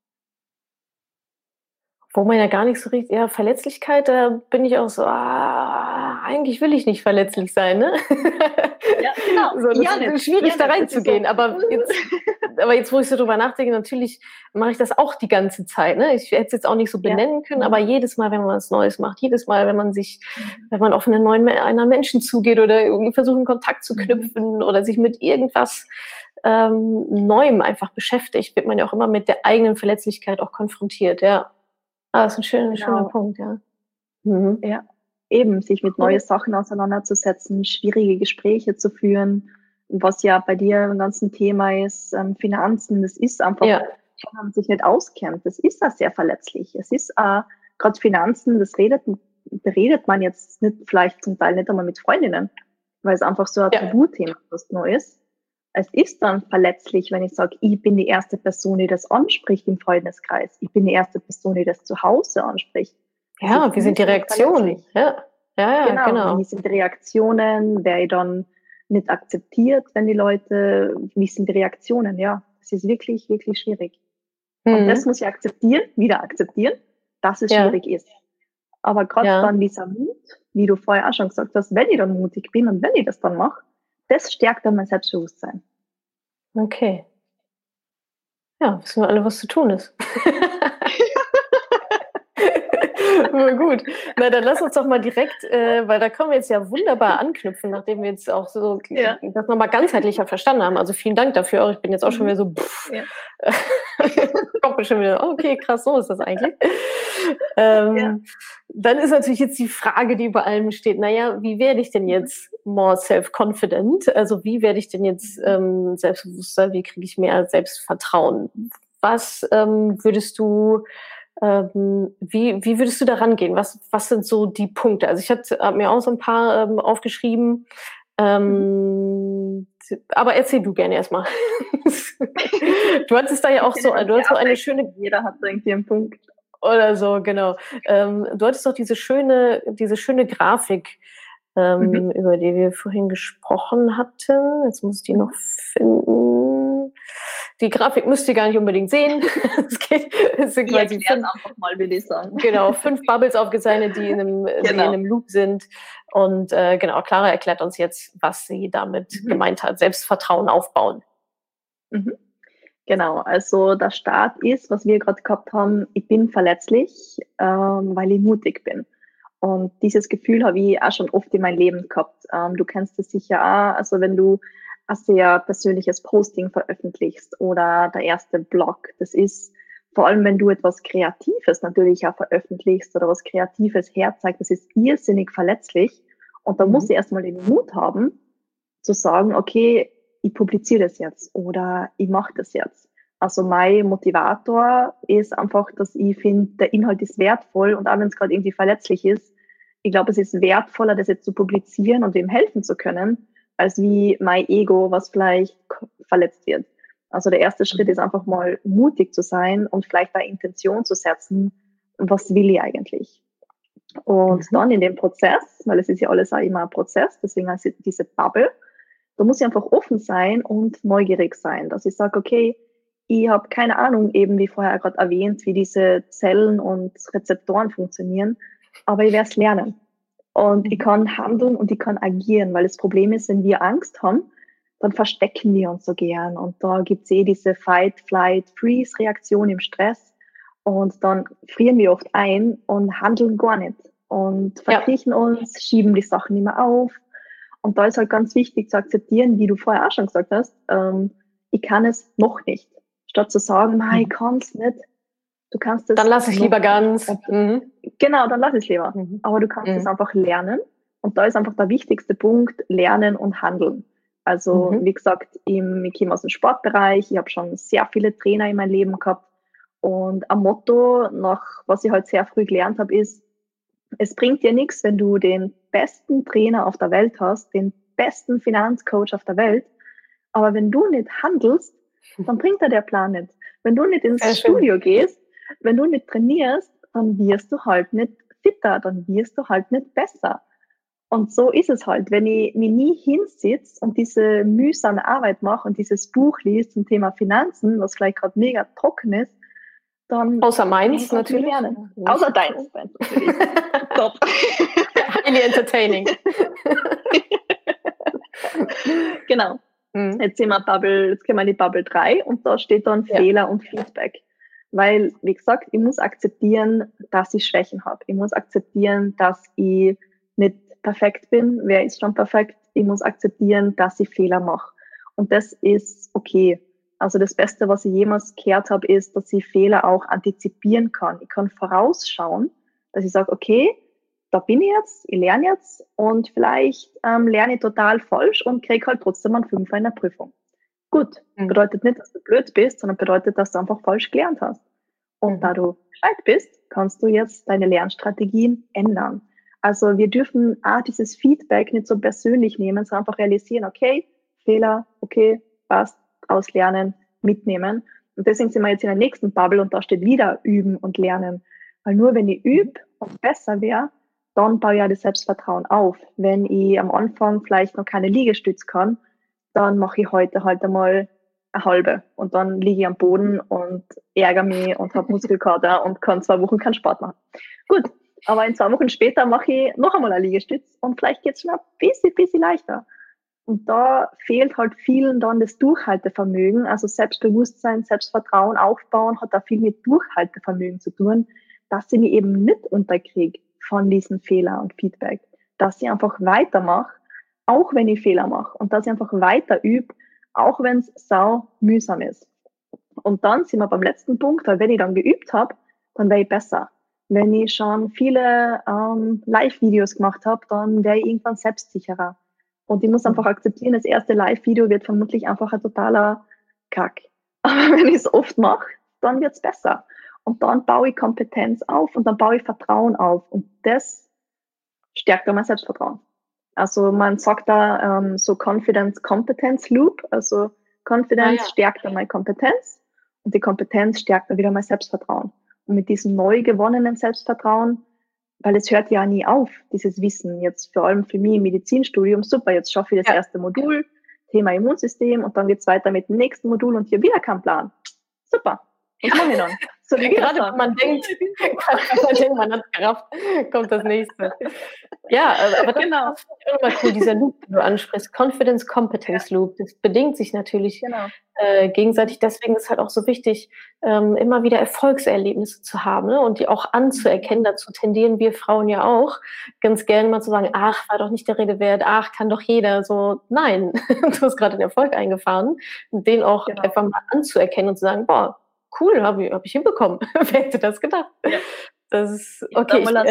Wo man ja gar nicht so richtig, Verletzlichkeit, da bin ich auch so, eigentlich will ich nicht verletzlich sein, ne? Ja, genau. So, das ist schwierig, da reinzugehen. So. Aber jetzt, wo ich so drüber nachdenke, natürlich mache ich das auch die ganze Zeit, ne? Ich hätte es jetzt auch nicht so benennen können, aber jedes Mal, wenn man was Neues macht, jedes Mal, wenn man auf einen Menschen zugeht oder irgendwie versucht, einen Kontakt zu knüpfen oder sich mit irgendwas Neuem einfach beschäftigt, wird man ja auch immer mit der eigenen Verletzlichkeit auch konfrontiert, ja. Das ist ein schöner Punkt, ja. Ja, eben, sich mit neuen Sachen auseinanderzusetzen, schwierige Gespräche zu führen, was ja bei dir ein ganzen Thema ist, Finanzen, das ist einfach, wenn man sich nicht auskennt, das ist auch sehr verletzlich. Es ist gerade Finanzen, das beredet man jetzt nicht, vielleicht zum Teil nicht einmal mit Freundinnen, weil es einfach so ein Tabuthema ist, Neues. Es ist dann verletzlich, wenn ich sage, ich bin die erste Person, die das anspricht im Freundeskreis. Ich bin die erste Person, die das zu Hause anspricht. Ja, wie sind die Reaktionen? Ja, genau. Wie sind die Reaktionen? Wer ich dann nicht akzeptiert, wenn die Leute, wie sind die Reaktionen? Ja, das ist wirklich, wirklich schwierig. Und das muss ich wieder akzeptieren, dass es schwierig ist. Aber gerade dann dieser Mut, wie du vorher auch schon gesagt hast, wenn ich dann mutig bin und wenn ich das dann mache, das stärkt dann mein Selbstbewusstsein. Okay. Ja, wissen wir alle, was zu tun ist. Gut. Na, dann lass uns doch mal direkt, weil da können wir jetzt ja wunderbar anknüpfen, nachdem wir jetzt auch so das nochmal ganzheitlicher verstanden haben. Also vielen Dank dafür. Ich bin jetzt auch schon wieder so, kommt mir schon wieder, okay, krass, so ist das eigentlich. Dann ist natürlich jetzt die Frage, die über allem steht, naja, wie werde ich denn jetzt more self-confident? Also wie werde ich denn jetzt selbstbewusster? Wie kriege ich mehr Selbstvertrauen? Was würdest du wie würdest du da rangehen? Was sind so die Punkte? Also ich habe mir auch so ein paar aufgeschrieben. Aber erzähl du gerne erstmal. Du hattest da ja auch so eine schöne... Jeder hat irgendwie einen Punkt. Oder so, genau. Du hattest doch diese schöne Grafik, über die wir vorhin gesprochen hatten. Jetzt muss ich die noch finden. Die Grafik müsst ihr gar nicht unbedingt sehen. Es sind quasi einfach mal, will ich sagen. Genau, 5 Bubbles aufgezeichnet, die in einem Loop sind. Und Clara erklärt uns jetzt, was sie damit gemeint hat. Selbstvertrauen aufbauen. Genau, also der Start ist, was wir gerade gehabt haben, ich bin verletzlich, weil ich mutig bin. Und dieses Gefühl habe ich auch schon oft in meinem Leben gehabt. Du kennst es sicher auch, also wenn du ein sehr persönliches Posting veröffentlichst oder der erste Blog, das ist vor allem, wenn du etwas Kreatives natürlich auch veröffentlichst oder was Kreatives herzeigst, das ist irrsinnig verletzlich. Und da muss ich erstmal den Mut haben, zu sagen, okay, ich publiziere das jetzt oder ich mache das jetzt. Also mein Motivator ist einfach, dass ich finde, der Inhalt ist wertvoll und auch wenn es gerade irgendwie verletzlich ist, ich glaube, es ist wertvoller, das jetzt zu publizieren und ihm helfen zu können, als wie mein Ego, was vielleicht verletzt wird. Also der erste Schritt ist einfach mal mutig zu sein und vielleicht eine Intention zu setzen, was will ich eigentlich? Und dann in dem Prozess, weil es ist ja alles auch immer ein Prozess, deswegen heißt es diese Bubble, da muss ich einfach offen sein und neugierig sein, dass ich sage, okay, ich habe keine Ahnung, eben wie vorher gerade erwähnt, wie diese Zellen und Rezeptoren funktionieren, aber ich werde es lernen. Und ich kann handeln und ich kann agieren, weil das Problem ist, wenn wir Angst haben, dann verstecken wir uns so gern. Und da gibt's diese Fight, Flight, Freeze-Reaktion im Stress. Und dann frieren wir oft ein und handeln gar nicht. Und verkriechen uns, schieben die Sachen nicht mehr auf. Und da ist halt ganz wichtig zu akzeptieren, wie du vorher auch schon gesagt hast, ich kann es noch nicht. Statt zu sagen, ich kann es nicht. Du kannst es. Dann lasse ich lieber ganz. Genau, dann lass es lieber. Aber du kannst es einfach lernen. Und da ist einfach der wichtigste Punkt, lernen und handeln. Also, wie gesagt, ich komme aus dem Sportbereich. Ich habe schon sehr viele Trainer in meinem Leben gehabt. Und ein Motto, was ich halt sehr früh gelernt habe, ist, es bringt dir nichts, wenn du den besten Trainer auf der Welt hast, den besten Finanzcoach auf der Welt. Aber wenn du nicht handelst, dann bringt dir der Plan nicht. Wenn du nicht ins Studio gehst, wenn du nicht trainierst, dann wirst du halt nicht fitter, dann wirst du halt nicht besser. Und so ist es halt. Wenn ich mich nie hinsitze und diese mühsame Arbeit mache und dieses Buch liest zum Thema Finanzen, was vielleicht gerade mega trocken ist, dann... Außer meins natürlich. Außer deins natürlich. Top. Highly entertaining. Genau. Jetzt sind wir jetzt gehen wir in die Bubble 3 und da steht dann Fehler und Feedback. Weil, wie gesagt, ich muss akzeptieren, dass ich Schwächen habe. Ich muss akzeptieren, dass ich nicht perfekt bin. Wer ist schon perfekt? Ich muss akzeptieren, dass ich Fehler mache. Und das ist okay. Also das Beste, was ich jemals gehört habe, ist, dass ich Fehler auch antizipieren kann. Ich kann vorausschauen, dass ich sage, okay, da bin ich jetzt, ich lerne jetzt und vielleicht lerne ich total falsch und kriege halt trotzdem einen 5 in der Prüfung. Gut, bedeutet nicht, dass du blöd bist, sondern bedeutet, dass du einfach falsch gelernt hast. Und da du gescheit bist, kannst du jetzt deine Lernstrategien ändern. Also wir dürfen auch dieses Feedback nicht so persönlich nehmen, sondern einfach realisieren, okay, Fehler, okay, passt, daraus lernen, mitnehmen. Und deswegen sind wir jetzt in der nächsten Bubble und da steht wieder üben und lernen. Weil nur wenn ich übe und besser wäre, dann baue ich ja das Selbstvertrauen auf. Wenn ich am Anfang vielleicht noch keine Liegestütze kann, dann mache ich heute halt einmal eine halbe und dann liege ich am Boden und ärgere mich und habe Muskelkater und kann 2 Wochen keinen Sport machen. Gut, aber in 2 Wochen später mache ich noch einmal eine Liegestütze und vielleicht geht es schon ein bisschen leichter. Und da fehlt halt vielen dann das Durchhaltevermögen, also Selbstbewusstsein, Selbstvertrauen aufbauen, hat da viel mit Durchhaltevermögen zu tun, dass ich mich eben nicht unterkriege von diesen Fehlern und Feedback, dass ich einfach weitermache, auch wenn ich Fehler mache und dass ich einfach weiter übe, auch wenn es sau mühsam ist. Und dann sind wir beim letzten Punkt, weil wenn ich dann geübt habe, dann wäre ich besser. Wenn ich schon viele Live-Videos gemacht habe, dann wäre ich irgendwann selbstsicherer. Und ich muss einfach akzeptieren, das erste Live-Video wird vermutlich einfach ein totaler Kack. Aber wenn ich es oft mache, dann wird es besser. Und dann baue ich Kompetenz auf und dann baue ich Vertrauen auf. Und das stärkt dann mein Selbstvertrauen. Also man sagt da so Confidence-Competence-Loop. Also Confidence stärkt dann meine Kompetenz und die Kompetenz stärkt dann wieder mein Selbstvertrauen. Und mit diesem neu gewonnenen Selbstvertrauen, weil es hört ja nie auf, dieses Wissen. Jetzt vor allem für mich im Medizinstudium, super, jetzt schaffe ich das erste Modul, Thema Immunsystem und dann geht's weiter mit dem nächsten Modul und hier wieder kein Plan. Super. Was mache ich dann? So wie gerade wenn man denkt, man hat gerafft, kommt das nächste. Ja, aber das ist immer cool, dieser Loop, den du ansprichst, Confidence-Competence-Loop, das bedingt sich natürlich gegenseitig, deswegen ist halt auch so wichtig, immer wieder Erfolgserlebnisse zu haben, ne? Und die auch anzuerkennen, dazu tendieren wir Frauen ja auch, ganz gerne mal zu sagen, ach, war doch nicht der Rede wert, ach, kann doch jeder, so, nein, du hast gerade den Erfolg eingefahren, und den auch einfach mal anzuerkennen und zu sagen, boah, cool, hab ich hinbekommen. Wer hätte das gedacht? Ja. Das ist okay. Ein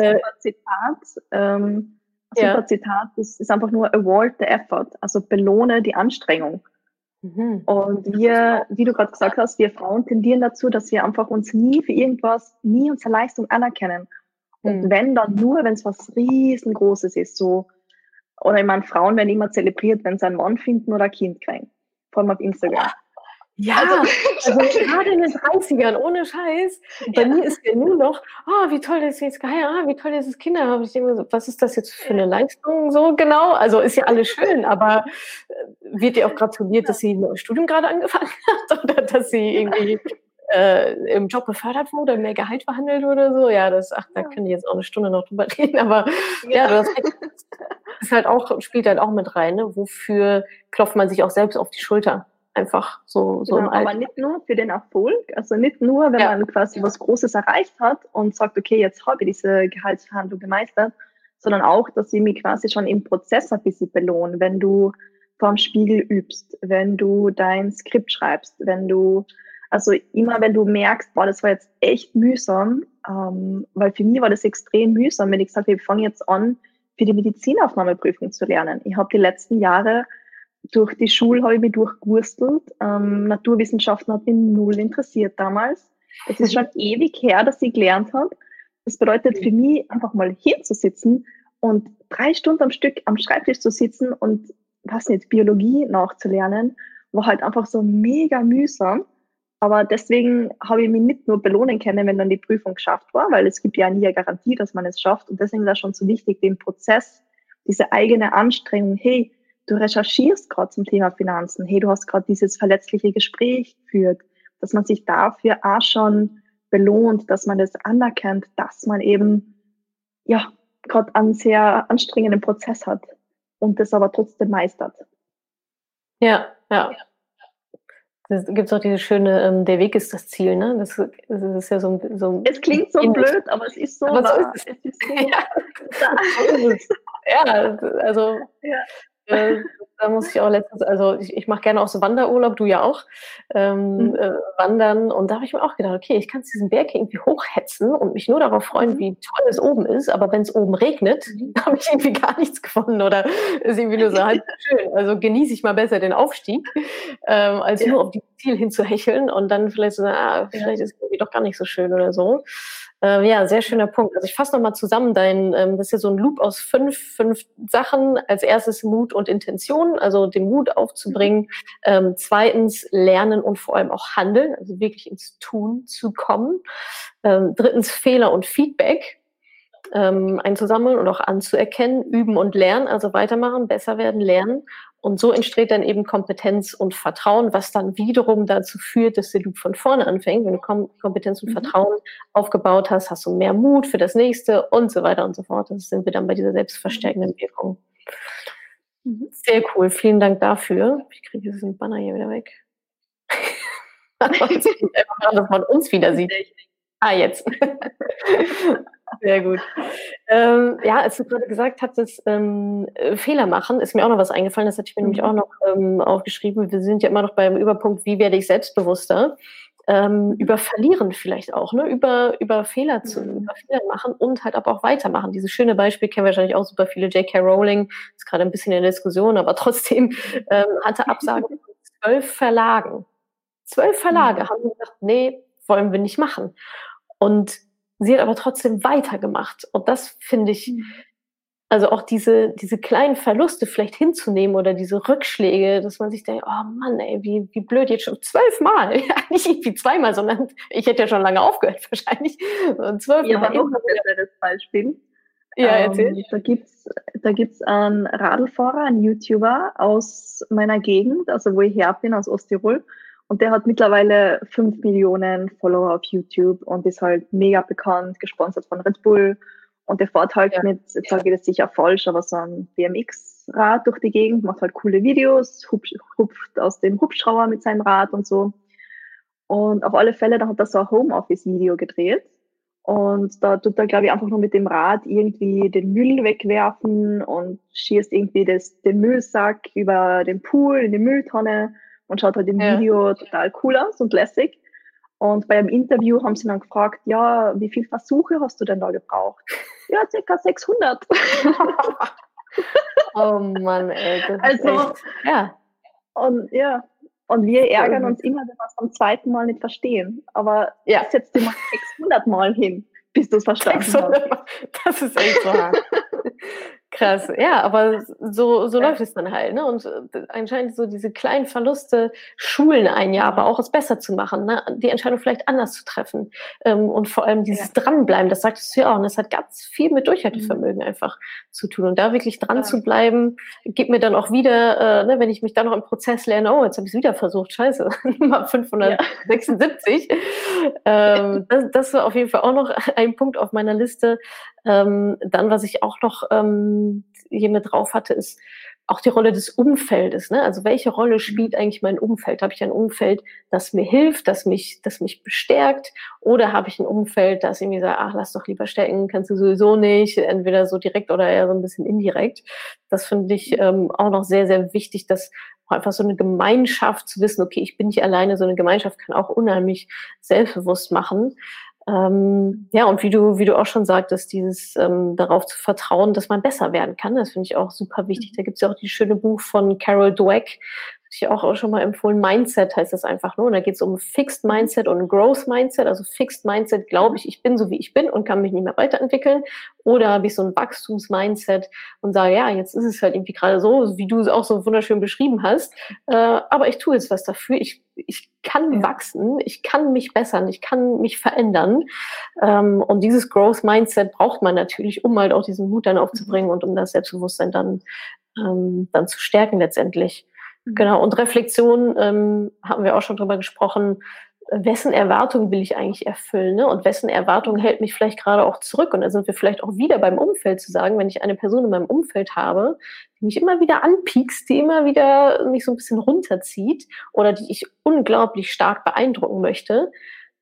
super Zitat, das ist einfach nur award the effort, also belohne die Anstrengung. Und wir, wie du gerade gesagt hast, wir Frauen tendieren dazu, dass wir einfach uns nie für irgendwas, nie unsere Leistung anerkennen. Und wenn dann nur, wenn es was riesengroßes ist, so, oder ich meine, Frauen werden immer zelebriert, wenn sie einen Mann finden oder ein Kind kriegen. Vor allem auf Instagram. Ja, also gerade in den 30ern, ohne Scheiß. Bei mir ist ja nur noch, wie toll, dass ich jetzt geheiratet, wie toll, dass ich Kinder habe. Ich denke mir so, was ist das jetzt für eine Leistung so genau? Also ist ja alles schön, aber wird dir auch gratuliert, dass sie ein neues Studium gerade angefangen hat oder dass sie irgendwie im Job befördert wurde, mehr Gehalt verhandelt oder so. Ja, da kann ich jetzt auch eine Stunde noch drüber reden, aber ja, du hast recht. Ist halt auch, spielt halt auch mit rein, ne? Wofür klopft man sich auch selbst auf die Schulter? Einfach so Genau, im Alltag. aber nicht nur für den Erfolg, also nicht nur, wenn man quasi was Großes erreicht hat und sagt, okay, jetzt habe ich diese Gehaltsverhandlung gemeistert, sondern auch, dass ich mich quasi schon im Prozess ein bisschen belohne, wenn du vorm Spiegel übst, wenn du dein Skript schreibst, also immer wenn du merkst, boah, das war jetzt echt mühsam, weil für mich war das extrem mühsam, wenn ich gesagt habe, ich fange jetzt an, für die Medizinaufnahmeprüfung zu lernen. Ich habe die letzten Jahre durch die Schule habe ich mich durchgewurstelt. Naturwissenschaften hat mich null interessiert damals. Es ist schon ewig her, dass ich gelernt habe. Das bedeutet für mich, einfach mal hinzusitzen und 3 Stunden am Stück am Schreibtisch zu sitzen und, was nicht, Biologie nachzulernen, war halt einfach so mega mühsam. Aber deswegen habe ich mich nicht nur belohnen können, wenn dann die Prüfung geschafft war, weil es gibt ja nie eine Garantie, dass man es schafft. Und deswegen ist das schon so wichtig, den Prozess, diese eigene Anstrengung, hey, du recherchierst gerade zum Thema Finanzen, hey, du hast gerade dieses verletzliche Gespräch geführt, dass man sich dafür auch schon belohnt, dass man das anerkennt, dass man eben, ja, gerade einen sehr anstrengenden Prozess hat und das aber trotzdem meistert. Ja. Es gibt auch diese schöne, der Weg ist das Ziel, ne? Das ist ja so. Es klingt so blöd, aber es ist so wahr. Es ist so. Ja, also. Ja. Da muss ich auch letztens, also ich mache gerne auch so Wanderurlaub, du ja auch, wandern. Und da habe ich mir auch gedacht, okay, ich kann diesen Berg irgendwie hochhetzen und mich nur darauf freuen, wie toll es oben ist. Aber wenn es oben regnet, habe ich irgendwie gar nichts gewonnen oder ist irgendwie nur so halb schön. Also genieße ich mal besser den Aufstieg, als nur auf die Ziel hinzuhecheln und dann vielleicht so, vielleicht ist es irgendwie doch gar nicht so schön oder so. Ja, sehr schöner Punkt. Also ich fasse nochmal zusammen, das ist ja so ein Loop aus fünf Sachen. Als erstes Mut und Intention, also den Mut aufzubringen. Zweitens Lernen und vor allem auch Handeln, also wirklich ins Tun zu kommen. Drittens Fehler und Feedback einzusammeln und auch anzuerkennen, üben und lernen, also weitermachen, besser werden, lernen. Und so entsteht dann eben Kompetenz und Vertrauen, was dann wiederum dazu führt, dass der Loop von vorne anfängt. Wenn du Kompetenz und Vertrauen aufgebaut hast, hast du mehr Mut für das Nächste und so weiter und so fort. Das sind wir dann bei dieser selbstverstärkenden Wirkung. Sehr cool, vielen Dank dafür. Ich kriege diesen Banner hier wieder weg. Dass man uns wieder sieht. Jetzt. Sehr gut. Als du gerade gesagt hattest, Fehler machen, ist mir auch noch was eingefallen, das hatte ich mir nämlich auch noch aufgeschrieben. Wir sind ja immer noch beim Überpunkt, wie werde ich selbstbewusster? Über Verlieren vielleicht auch, ne? Über Fehler machen und halt aber auch weitermachen. Dieses schöne Beispiel kennen wahrscheinlich auch super viele. J.K. Rowling ist gerade ein bisschen in der Diskussion, aber trotzdem hatte Absagen von 12 Verlagen. 12 Verlage haben gesagt, nee, wollen wir nicht machen. Und sie hat aber trotzdem weitergemacht. Und das finde ich, also auch diese kleinen Verluste vielleicht hinzunehmen oder diese Rückschläge, dass man sich denkt, oh Mann, ey, wie blöd, jetzt schon 12 Mal. Ja, nicht irgendwie 2-mal, sondern ich hätte ja schon lange aufgehört wahrscheinlich. Und 12 Mal. Ja, aber noch ein besseres Beispiel. Ja, erzähl. Da gibt's einen Radlfahrer, einen YouTuber aus meiner Gegend, also wo ich her bin, aus Osttirol. Und der hat mittlerweile 5 Millionen Follower auf YouTube und ist halt mega bekannt, gesponsert von Red Bull. Und der fährt halt mit, jetzt sage ich das sicher falsch, aber so ein BMX-Rad durch die Gegend, macht halt coole Videos, hupft aus dem Hubschrauber mit seinem Rad und so. Und auf alle Fälle, da hat er so ein Homeoffice-Video gedreht. Und da tut er, glaube ich, einfach nur mit dem Rad irgendwie den Müll wegwerfen und schießt irgendwie den Müllsack über den Pool in die Mülltonne und schaut halt im Video total cool aus und lässig. Und bei einem Interview haben sie dann gefragt, ja, wie viele Versuche hast du denn da gebraucht? Ja, ca. 600. Oh Mann, ey. Das ist echt, Und wir ärgern uns immer, wenn wir es beim zweiten Mal nicht verstehen. Aber setz dir mal 600 Mal hin, bis du es verstanden hast. Das ist echt so hart. Krass, ja, aber so läuft es dann halt, ne? Und anscheinend so diese kleinen Verluste schulen einen ja, aber auch es besser zu machen, ne? Die Entscheidung vielleicht anders zu treffen. Und vor allem dieses Dranbleiben, das sagtest du ja auch, und das hat ganz viel mit Durchhaltevermögen einfach zu tun. Und da wirklich dran zu bleiben, gibt mir dann auch wieder, ne, wenn ich mich dann noch im Prozess lerne, oh, jetzt habe ich es wieder versucht, scheiße, Nummer 576. Das war auf jeden Fall auch noch ein Punkt auf meiner Liste. Dann, was ich auch noch hier mit drauf hatte, ist auch die Rolle des Umfeldes. Ne? Also welche Rolle spielt eigentlich mein Umfeld? Habe ich ein Umfeld, das mir hilft, das mich bestärkt? Oder habe ich ein Umfeld, das irgendwie sagt, ach, lass doch lieber stecken, kannst du sowieso nicht, entweder so direkt oder eher so ein bisschen indirekt. Das finde ich auch noch sehr, sehr wichtig, dass einfach so eine Gemeinschaft zu wissen, okay, ich bin nicht alleine, so eine Gemeinschaft kann auch unheimlich selbstbewusst machen. Ja, und wie du auch schon sagtest, dieses darauf zu vertrauen, dass man besser werden kann, das finde ich auch super wichtig. Da gibt es ja auch die schöne Buch von Carol Dweck, ich auch schon mal empfohlen, Mindset heißt das einfach nur. Und da geht es um Fixed Mindset und Growth Mindset. Also Fixed Mindset, glaube ich bin so, wie ich bin und kann mich nicht mehr weiterentwickeln. Oder habe ich so ein Wachstums-Mindset und sage, ja, jetzt ist es halt irgendwie gerade so, wie du es auch so wunderschön beschrieben hast. Aber ich tue jetzt was dafür. Ich kann wachsen, ich kann mich bessern, ich kann mich verändern. Und dieses Growth Mindset braucht man natürlich, um halt auch diesen Mut dann aufzubringen und um das Selbstbewusstsein dann zu stärken letztendlich. Genau, und Reflexion haben wir auch schon drüber gesprochen, wessen Erwartungen will ich eigentlich erfüllen, ne? Und wessen Erwartung hält mich vielleicht gerade auch zurück? Und da sind wir vielleicht auch wieder beim Umfeld zu sagen, wenn ich eine Person in meinem Umfeld habe, die mich immer wieder anpiekst, die immer wieder mich so ein bisschen runterzieht oder die ich unglaublich stark beeindrucken möchte,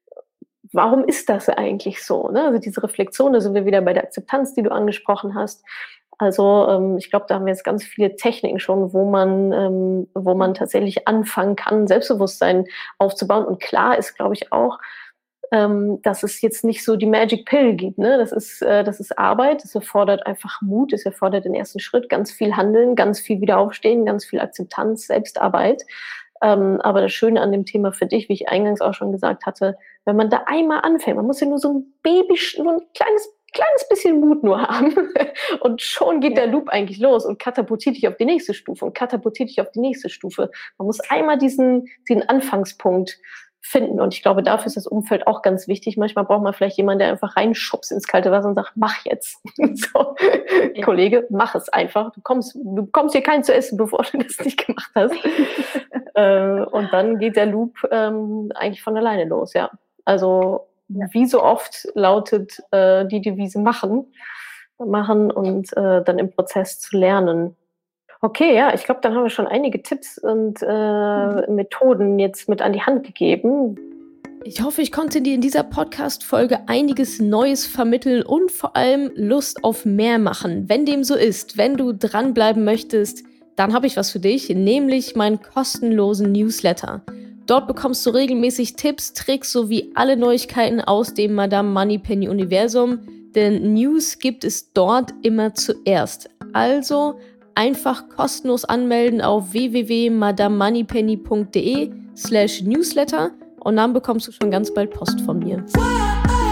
warum ist das eigentlich so? Ne? Also diese Reflexion, da sind wir wieder bei der Akzeptanz, die du angesprochen hast. Also ich glaube, da haben wir jetzt ganz viele Techniken schon, wo man tatsächlich anfangen kann, Selbstbewusstsein aufzubauen. Und klar ist, glaube ich, auch, dass es jetzt nicht so die Magic Pill gibt. Ne? Das ist Arbeit, es erfordert einfach Mut, es erfordert den ersten Schritt, ganz viel Handeln, ganz viel Wiederaufstehen, ganz viel Akzeptanz, Selbstarbeit. Aber das Schöne an dem Thema für dich, wie ich eingangs auch schon gesagt hatte, wenn man da einmal anfängt, man muss ja nur so ein kleines bisschen Mut nur haben und schon geht der Loop eigentlich los und katapultiert dich auf die nächste Stufe und katapultiert dich auf die nächste Stufe. Man muss einmal diesen Anfangspunkt finden und ich glaube, dafür ist das Umfeld auch ganz wichtig. Manchmal braucht man vielleicht jemanden, der einfach reinschubst ins kalte Wasser und sagt, mach jetzt. So, Kollege, mach es einfach. Du kommst hier keinen zu essen, bevor du das nicht gemacht hast. Und dann geht der Loop eigentlich von alleine los, ja. Also wie so oft lautet die Devise machen und dann im Prozess zu lernen. Okay, ja, ich glaube, dann haben wir schon einige Tipps und Methoden jetzt mit an die Hand gegeben. Ich hoffe, ich konnte dir in dieser Podcast-Folge einiges Neues vermitteln und vor allem Lust auf mehr machen. Wenn dem so ist, wenn du dranbleiben möchtest, dann habe ich was für dich, nämlich meinen kostenlosen Newsletter. Dort bekommst du regelmäßig Tipps, Tricks sowie alle Neuigkeiten aus dem Madame Moneypenny Universum, denn News gibt es dort immer zuerst. Also einfach kostenlos anmelden auf www.madamemoneypenny.de/newsletter und dann bekommst du schon ganz bald Post von mir.